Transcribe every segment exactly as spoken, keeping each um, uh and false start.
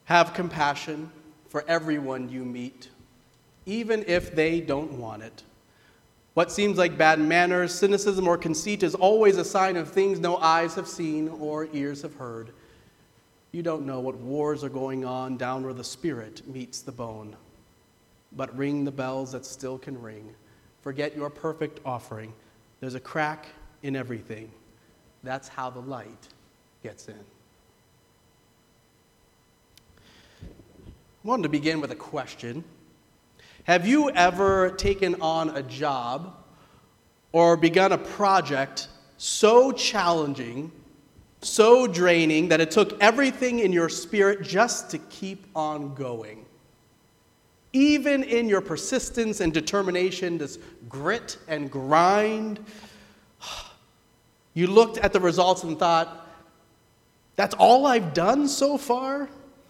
Have compassion for everyone you meet, even if they don't want it. What seems like bad manners, cynicism, or conceit is always a sign of things no eyes have seen or ears have heard. You don't know what wars are going on down where the spirit meets the bone. But ring the bells that still can ring. Forget your perfect offering. There's a crack in everything. That's how the light gets in. I wanted to begin with a question. Have you ever taken on a job or begun a project so challenging, so draining, that it took everything in your spirit just to keep on going? Even in your persistence and determination, this grit and grind, you looked at the results and thought, that's all I've done so far?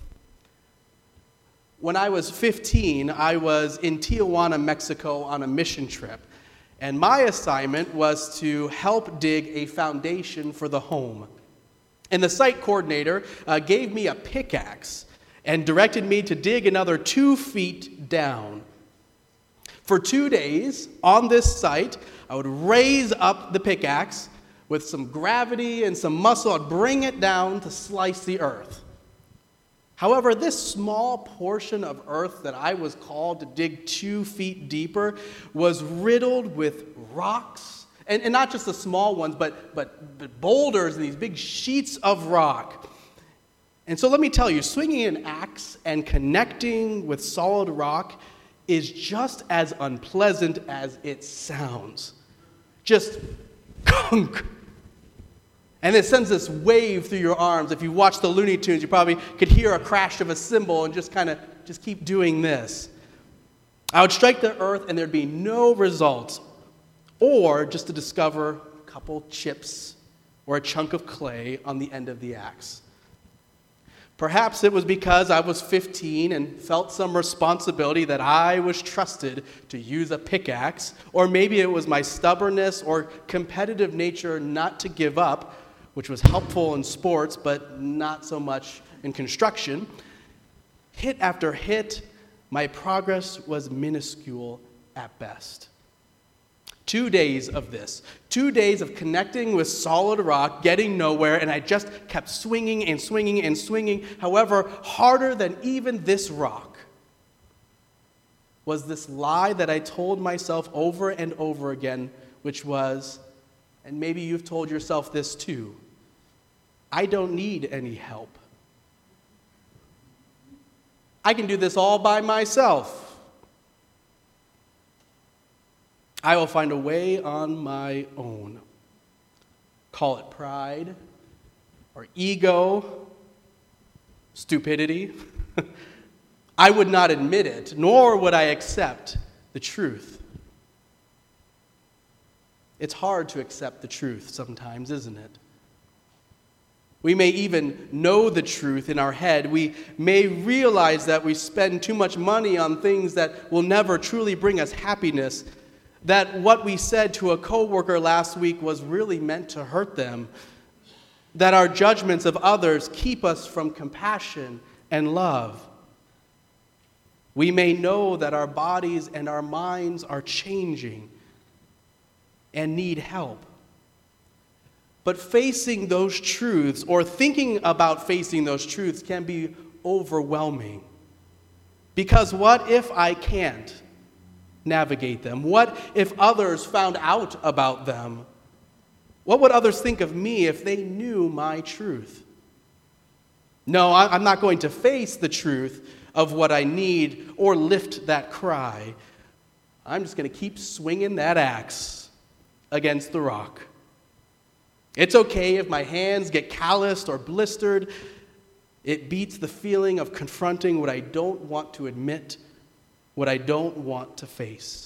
When I was fifteen, I was in Tijuana, Mexico on a mission trip, and my assignment was to help dig a foundation for the home. And the site coordinator uh, gave me a pickaxe and directed me to dig another two feet down. For two days on this site, I would raise up the pickaxe with some gravity and some muscle. I'd bring it down to slice the earth. However, this small portion of earth that I was called to dig two feet deeper was riddled with rocks, and, and not just the small ones, but, but, but boulders and these big sheets of rock. And so let me tell you, swinging an axe and connecting with solid rock is just as unpleasant as it sounds. Just kunk. And it sends this wave through your arms. If you watch the Looney Tunes, you probably could hear a crash of a cymbal and just kind of just keep doing this. I would strike the earth and there'd be no results, or just to discover a couple chips or a chunk of clay on the end of the axe. Perhaps it was because I was fifteen and felt some responsibility that I was trusted to use a pickaxe, or maybe it was my stubbornness or competitive nature not to give up, which was helpful in sports, but not so much in construction. Hit after hit, my progress was minuscule at best. Two days of this, two days of connecting with solid rock, getting nowhere, and I just kept swinging and swinging and swinging. However, harder than even this rock was this lie that I told myself over and over again, which was, and maybe you've told yourself this too, I don't need any help. I can do this all by myself. I will find a way on my own. Call it pride or ego, stupidity. I would not admit it, nor would I accept the truth. It's hard to accept the truth sometimes, isn't it? We may even know the truth in our head. We may realize that we spend too much money on things that will never truly bring us happiness, that what we said to a coworker last week was really meant to hurt them, that our judgments of others keep us from compassion and love. We may know that our bodies and our minds are changing and need help. But facing those truths, or thinking about facing those truths, can be overwhelming. Because what if I can't navigate them? What if others found out about them? What would others think of me if they knew my truth? No, I'm not going to face the truth of what I need or lift that cry. I'm just going to keep swinging that axe against the rock. It's okay if my hands get calloused or blistered. It beats the feeling of confronting what I don't want to admit, what I don't want to face.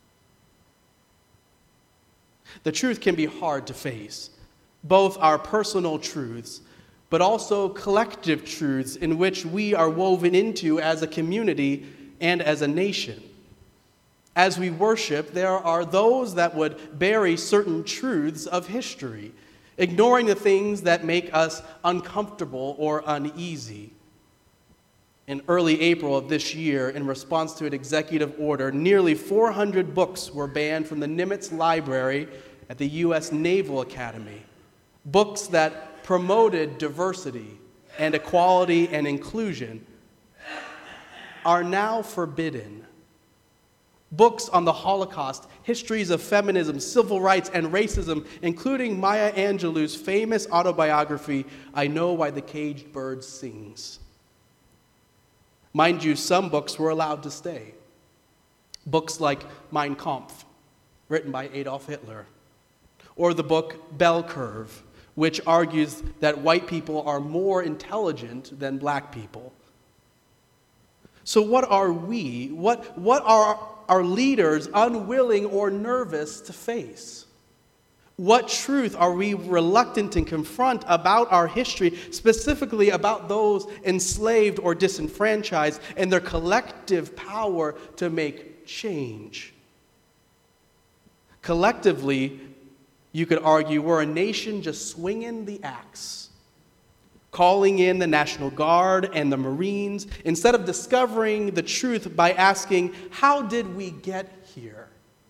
The truth can be hard to face, both our personal truths, but also collective truths in which we are woven into as a community and as a nation. As we worship, there are those that would bury certain truths of history, ignoring the things that make us uncomfortable or uneasy. In early April of this year, in response to an executive order, nearly four hundred books were banned from the Nimitz Library at the U S Naval Academy. Books that promoted diversity and equality and inclusion are now forbidden. Books on the Holocaust, histories of feminism, civil rights, and racism, including Maya Angelou's famous autobiography, I Know Why the Caged Bird Sings. Mind you, some books were allowed to stay. Books like Mein Kampf, written by Adolf Hitler, or the book Bell Curve, which argues that white people are more intelligent than black people. So what are we, what, what are our leaders unwilling or nervous to face? What truth are we reluctant to confront about our history, specifically about those enslaved or disenfranchised and their collective power to make change? Collectively, you could argue we're a nation just swinging the axe, calling in the National Guard and the Marines, instead of discovering the truth by asking, how did we get here?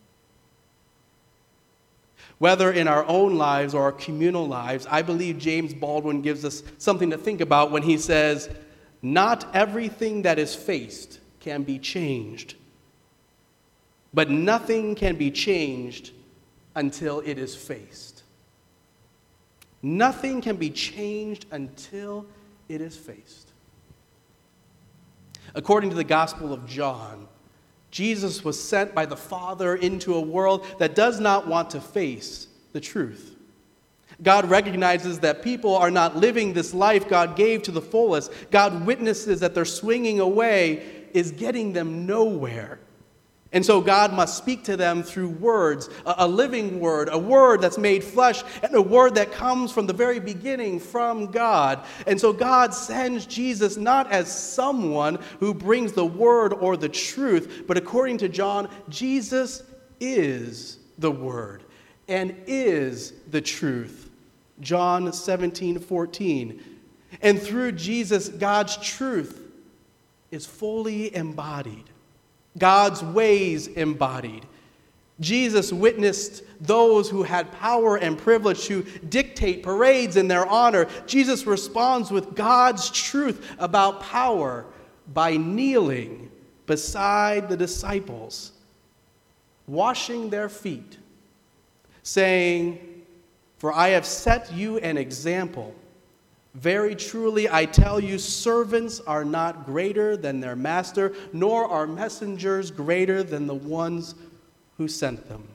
Whether in our own lives or our communal lives, I believe James Baldwin gives us something to think about when he says, not everything that is faced can be changed, but nothing can be changed until it is faced. Nothing can be changed until it is faced. According to the Gospel of John, Jesus was sent by the Father into a world that does not want to face the truth. God recognizes that people are not living this life God gave to the fullest. God witnesses that their swinging away is getting them nowhere. And so God must speak to them through words, a, a living word, a word that's made flesh, and a word that comes from the very beginning from God. And so God sends Jesus not as someone who brings the word or the truth, but according to John, Jesus is the word and is the truth. John seventeen fourteen. And through Jesus, God's truth is fully embodied. God's ways embodied. Jesus witnessed those who had power and privilege to dictate parades in their honor. Jesus responds with God's truth about power by kneeling beside the disciples, washing their feet, saying, "For I have set you an example. Very truly, I tell you, servants are not greater than their master, nor are messengers greater than the ones who sent them."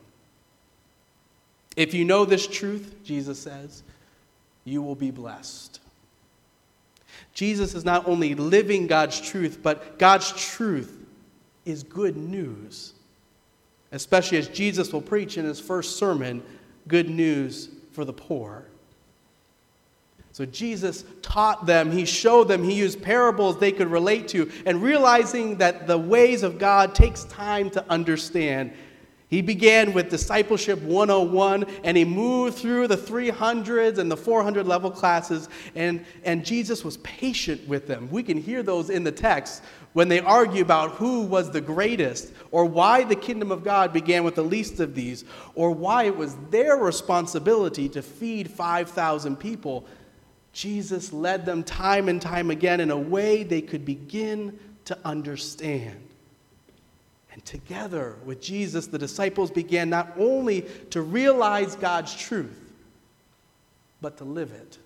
If you know this truth, Jesus says, you will be blessed. Jesus is not only living God's truth, but God's truth is good news, especially as Jesus will preach in his first sermon, good news for the poor. So Jesus taught them, he showed them, he used parables they could relate to, and realizing that the ways of God takes time to understand, he began with Discipleship one oh one, and he moved through the three hundreds and the four hundred level classes, and, and Jesus was patient with them. We can hear those in the text when they argue about who was the greatest, or why the kingdom of God began with the least of these, or why it was their responsibility to feed five thousand people. Jesus led them time and time again in a way they could begin to understand. And together with Jesus, the disciples began not only to realize God's truth, but to live it.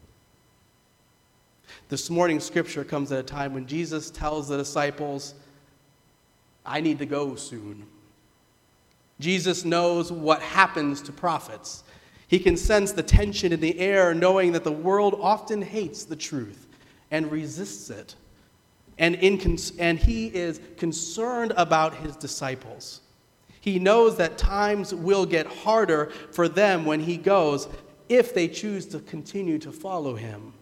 This morning's scripture comes at a time when Jesus tells the disciples, "I need to go soon." Jesus knows what happens to prophets. He can sense the tension in the air, knowing that the world often hates the truth and resists it. And, in cons- and he is concerned about his disciples. He knows that times will get harder for them when he goes, if they choose to continue to follow him.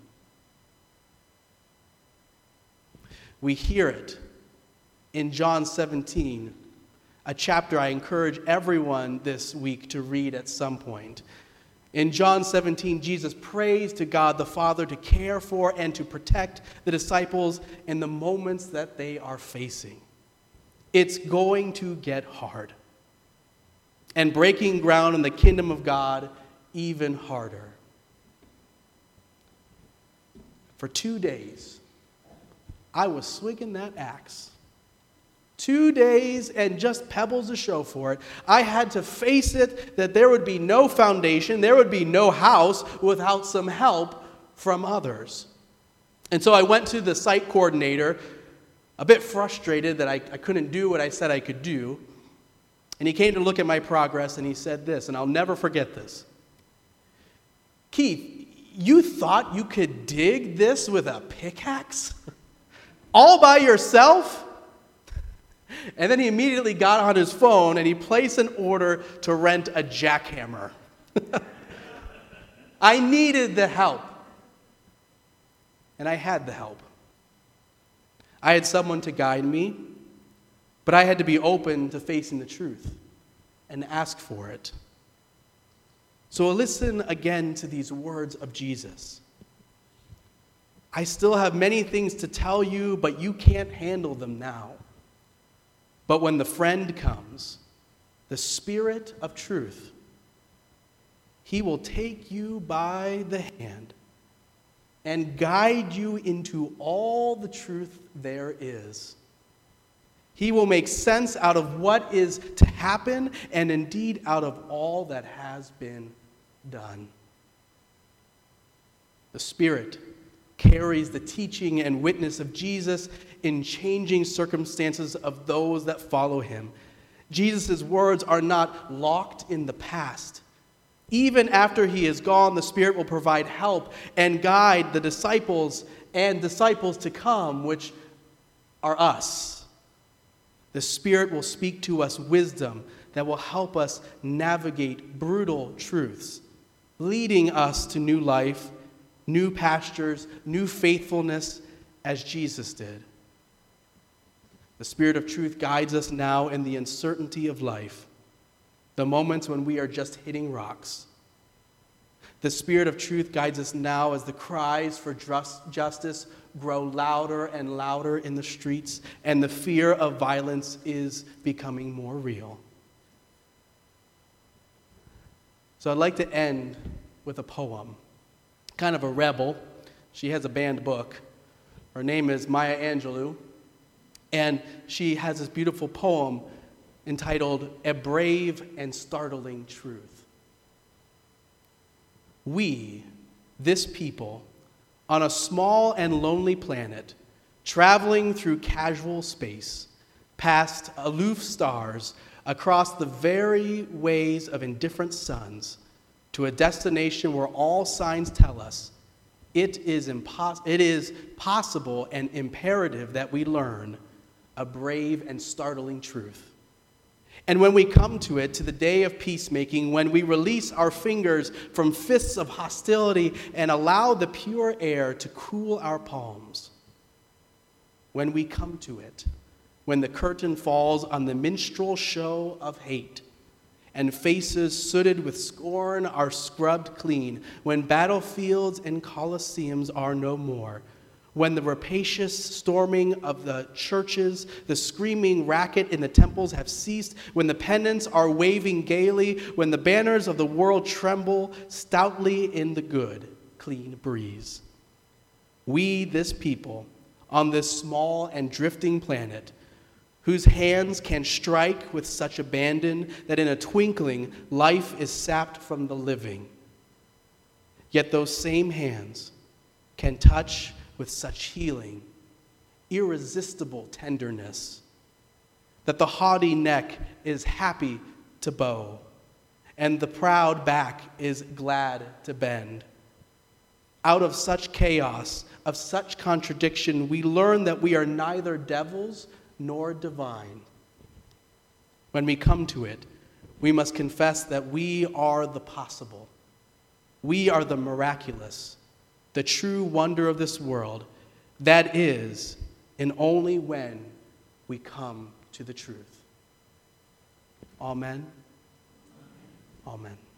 We hear it in John seventeen, a chapter I encourage everyone this week to read at some point. In John seventeen, Jesus prays to God the Father to care for and to protect the disciples in the moments that they are facing. It's going to get hard. And breaking ground in the kingdom of God even harder. For two days, I was swinging that axe. Two days and just pebbles to show for it. I had to face it that there would be no foundation, there would be no house without some help from others. And so I went to the site coordinator, a bit frustrated that I, I couldn't do what I said I could do. And he came to look at my progress and he said this, and I'll never forget this. Keith, you thought you could dig this with a pickaxe? All by yourself? And then he immediately got on his phone and he placed an order to rent a jackhammer. I needed the help. And I had the help. I had someone to guide me, but I had to be open to facing the truth and ask for it. So listen again to these words of Jesus. I still have many things to tell you, but you can't handle them now. But when the friend comes, the Spirit of truth, he will take you by the hand and guide you into all the truth there is. He will make sense out of what is to happen and indeed out of all that has been done. The Spirit carries the teaching and witness of Jesus in changing circumstances of those that follow him. Jesus' words are not locked in the past. Even after he is gone, the Spirit will provide help and guide the disciples and disciples to come, which are us. The Spirit will speak to us wisdom that will help us navigate brutal truths, leading us to new life, new pastures, new faithfulness, as Jesus did. The Spirit of truth guides us now in the uncertainty of life, the moments when we are just hitting rocks. The Spirit of truth guides us now as the cries for just, justice grow louder and louder in the streets, and the fear of violence is becoming more real. So I'd like to end with a poem. Kind of a rebel. She has a banned book. Her name is Maya Angelou, and she has this beautiful poem entitled A Brave and Startling Truth. We, this people, on a small and lonely planet, traveling through casual space, past aloof stars, across the very ways of indifferent suns, to a destination where all signs tell us it is, impos- it is possible and imperative that we learn a brave and startling truth. And when we come to it, to the day of peacemaking, when we release our fingers from fists of hostility and allow the pure air to cool our palms, when we come to it, when the curtain falls on the minstrel show of hate, and faces sooted with scorn are scrubbed clean, when battlefields and coliseums are no more, when the rapacious storming of the churches, the screaming racket in the temples have ceased, when the pennants are waving gaily, when the banners of the world tremble stoutly in the good, clean breeze. We, this people, on this small and drifting planet, whose hands can strike with such abandon that in a twinkling life is sapped from the living. Yet those same hands can touch with such healing, irresistible tenderness, that the haughty neck is happy to bow, and the proud back is glad to bend. Out of such chaos, of such contradiction, we learn that we are neither devils nor divine. When we come to it, we must confess that we are the possible. We are the miraculous, the true wonder of this world. That is, and only when we come to the truth. Amen. Amen.